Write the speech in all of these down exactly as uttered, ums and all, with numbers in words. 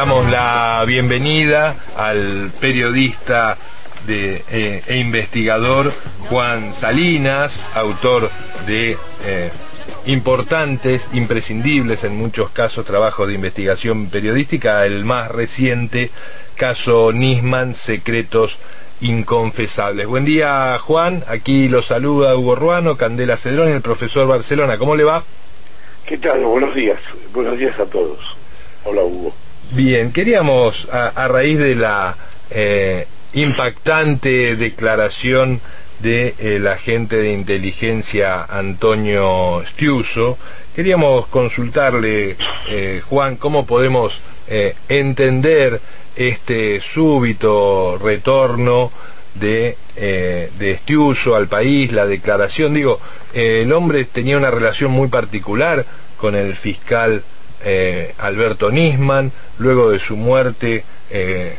damos la bienvenida al periodista de, eh, e investigador Juan Salinas, autor de eh, importantes, imprescindibles en muchos casos, trabajos de investigación periodística. El más reciente, caso Nisman, secretos inconfesables. Buen día, Juan. Aquí lo saluda Hugo Ruano, Candela Cedrón y el profesor Barcelona. ¿Cómo le va? ¿Qué tal? Buenos días. Buenos días a todos. Hola, Hugo. Bien, queríamos, a, a raíz de la eh, impactante declaración del de agente de inteligencia Antonio Stiuso, queríamos consultarle, eh, Juan, cómo podemos eh, entender este súbito retorno de, eh, de Stiuso al país, la declaración. Digo, eh, el hombre tenía una relación muy particular con el fiscal eh, Alberto Nisman. Luego de su muerte eh,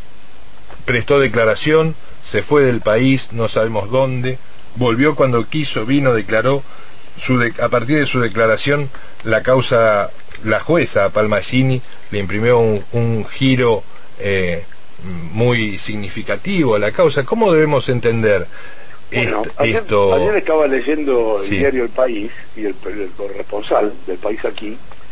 prestó declaración, se fue del país, no sabemos dónde, volvió cuando quiso, vino, declaró. Su de, a partir de su declaración, la causa, la jueza Palmagini le imprimió un, un giro eh, muy significativo a la causa. ¿Cómo debemos entender bueno, est, ayer, esto? Ayer estaba leyendo el sí. diario El País, y el, el corresponsal del País aquí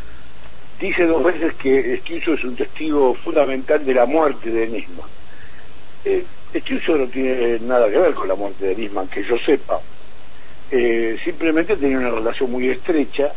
dice dos veces que Stiuso es un testigo fundamental de la muerte de Nisman. Eh, Stiuso no tiene nada que ver con la muerte de Nisman, que yo sepa. Eh, simplemente tenía una relación muy estrecha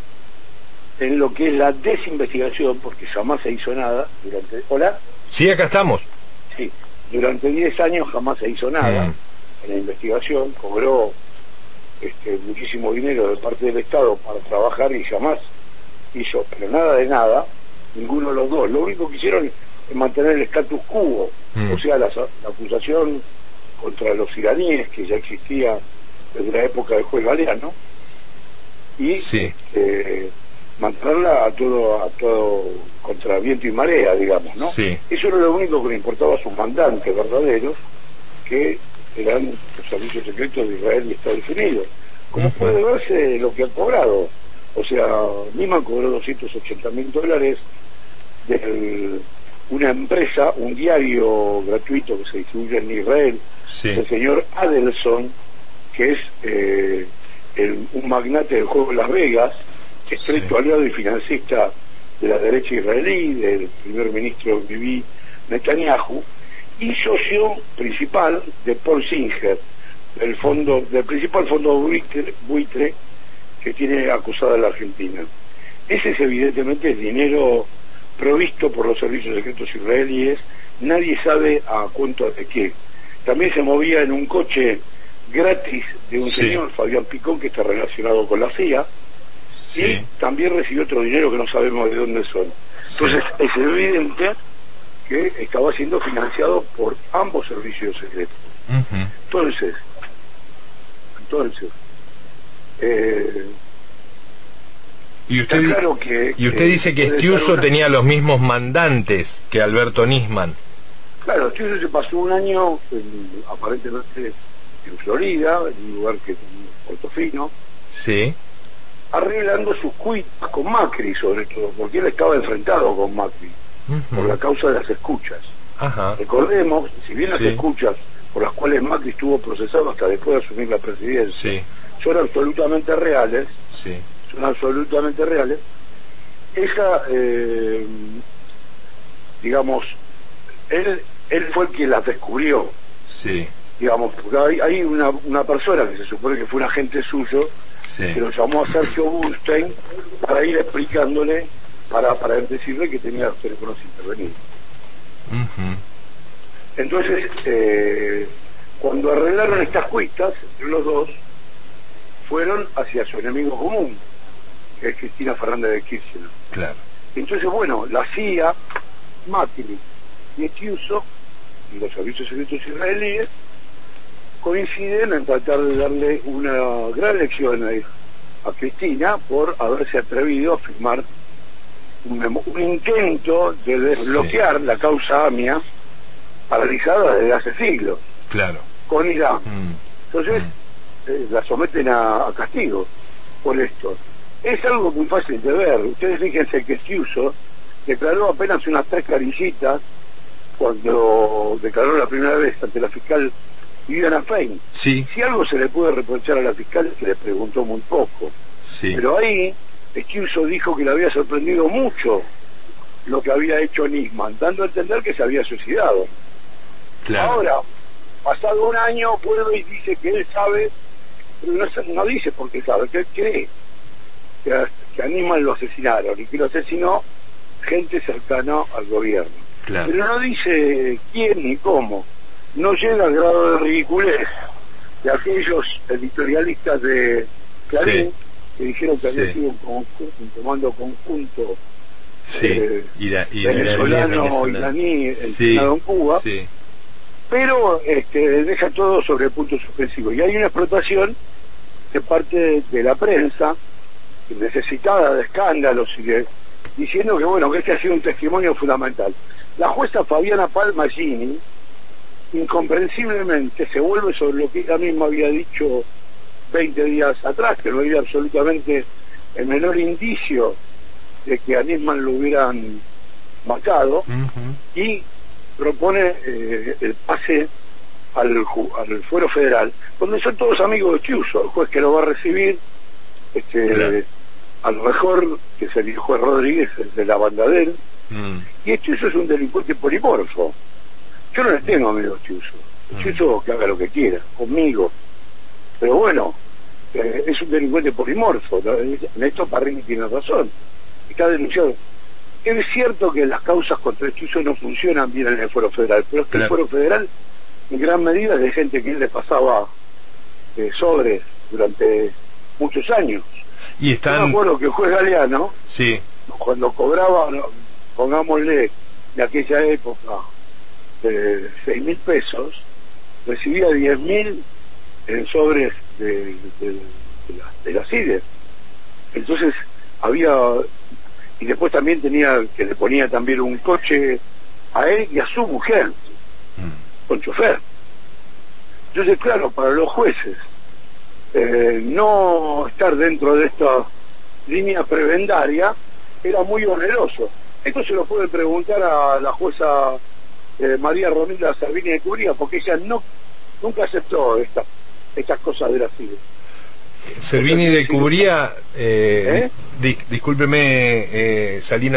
en lo que es la desinvestigación, porque jamás se hizo nada durante... ¿Hola? Sí, acá estamos. Sí, durante diez años jamás se hizo nada mm. en la investigación, cobró este, muchísimo dinero de parte del Estado para trabajar y jamás hizo, pero nada de nada, ninguno de los dos. Lo único que hicieron es mantener el status quo, mm. o sea, la, la acusación contra los iraníes, que ya existía desde la época del juez Galeano, y sí. eh, mantenerla a todo, a todo contra viento y marea, digamos, ¿no? Sí. Eso era lo único que le importaba a sus mandantes verdaderos, que eran los servicios secretos de Israel y Estados Unidos. Como uh-huh. puede verse lo que han cobrado. O sea, Nisman cobró doscientos ochenta mil dólares de una empresa, un diario gratuito que se distribuye en Israel, sí. el señor Adelson, que es eh, el, un magnate del juego de Las Vegas, estrecho sí. aliado y financista de la derecha israelí, del primer ministro Bibi Netanyahu, y socio principal de Paul Singer, del fondo, del principal fondo buitre, buitre que tiene acusada la Argentina. Ese es evidentemente el dinero provisto por los servicios secretos israelíes, nadie sabe a cuánto de qué. También se movía en un coche gratis de un sí. señor, Fabián Picón, que está relacionado con la C I A, sí. y también recibió otro dinero que no sabemos de dónde son. Entonces sí. es evidente que estaba siendo financiado por ambos servicios secretos. Uh-huh. Entonces, entonces, eh, y usted, claro que, y usted que dice que Stiuso una... tenía los mismos mandantes que Alberto Nisman. Claro, Stiuso se pasó un año en, aparentemente en Florida, en un lugar que es Portofino, sí. arreglando sus cuitas con Macri, sobre todo, porque él estaba enfrentado con Macri, uh-huh. por la causa de las escuchas. Ajá. Recordemos, si bien las sí. escuchas por las cuales Macri estuvo procesado hasta después de asumir la presidencia, sí. son absolutamente reales, sí. son absolutamente reales, esa, eh, digamos, él, él fue el que las descubrió. Sí. Digamos, porque hay, hay una, una persona que se supone que fue un agente suyo, sí. que lo llamó a Sergio Burstein para ir explicándole, para, para decirle que tenía los teléfonos intervenidos. Uh-huh. Entonces, eh, cuando arreglaron estas cuitas, entre los dos, fueron hacia su enemigo común, que es Cristina Fernández de Kirchner. Claro. Entonces, bueno, la C I A, Macri y Stiuso, y los servicios secretos israelíes, coinciden en tratar de darle una gran lección a, a Cristina por haberse atrevido a firmar un, un intento de desbloquear sí. la causa AMIA, paralizada desde hace siglos, claro, con Irán. Mm. Entonces, mm. eh, la someten a, a castigo por esto. Es algo muy fácil de ver. Ustedes fíjense que Stiuso declaró apenas unas tres carillitas cuando declaró la primera vez ante la fiscal Viviana Fein. Sí. Si algo se le puede reprochar a la fiscal es que le preguntó muy poco. Sí. Pero ahí Stiuso dijo que le había sorprendido mucho lo que había hecho Nisman, dando a entender que se había suicidado. Claro. Ahora, pasado un año, vuelve y dice que él sabe, pero no, no dice por qué sabe, que él cree que a, que a Nisman lo asesinaron y que lo asesinó gente cercana al gobierno. Claro. Pero no dice quién ni cómo. No llega al grado de ridiculez de aquellos editorialistas de Clarín, sí, que dijeron que había sí. sido un, conjunto, un comando conjunto sí. eh, Ira, ira, venezolano iraní entrenado sí. en Cuba, sí. pero este, deja todo sobre el punto suspensivo. Y hay una explotación de parte de la prensa, necesitada de escándalos y de, diciendo que bueno, que este ha sido un testimonio fundamental. La jueza Fabiana Palmagini incomprensiblemente se vuelve sobre lo que ella misma había dicho veinte días atrás, que no había absolutamente el menor indicio de que a Nisman lo hubieran matado, uh-huh. y propone eh, el pase al, al fuero federal, donde son todos amigos de Stiuso, el juez que lo va a recibir, este, claro. a lo mejor, que es el juez Rodríguez, el de la banda de él, mm. y Stiuso es un delincuente polimorfo. Yo no le tengo miedo a Stiuso. Stiuso que haga lo que quiera, conmigo. Pero bueno, eh, es un delincuente polimorfo. En esto Parrini tiene razón. Está denunciado. Es cierto que las causas contra Stiuso no funcionan bien en el Fuero Federal, pero es que claro. el Fuero Federal, en gran medida, es de gente que él le pasaba eh, sobres durante muchos años. Y están... Yo me acuerdo que el juez Galeano, sí. cuando cobraba, pongámosle, de aquella época, de seis mil pesos, recibía diez mil en sobres de, de, de, la, de la C I D E. Entonces había, y después también tenía, que le ponía también un coche a él y a su mujer, mm. con chofer. Entonces, claro, para los jueces, eh, no estar dentro de esta línea prebendaria era muy oneroso. Esto se lo puede preguntar a la jueza Eh, María Romina Servini de Cubría, porque ella no nunca aceptó esta, estas cosas de la C I D E. Servini de Cubría, eh, ¿Eh? di, discúlpeme, eh, Salinas.